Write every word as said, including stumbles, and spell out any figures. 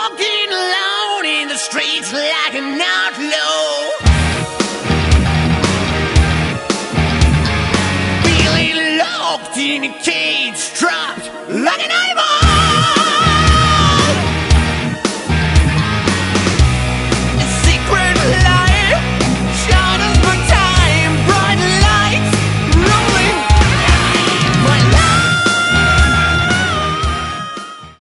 Walking alone in the streets like an outlaw. Feeling locked in a cage.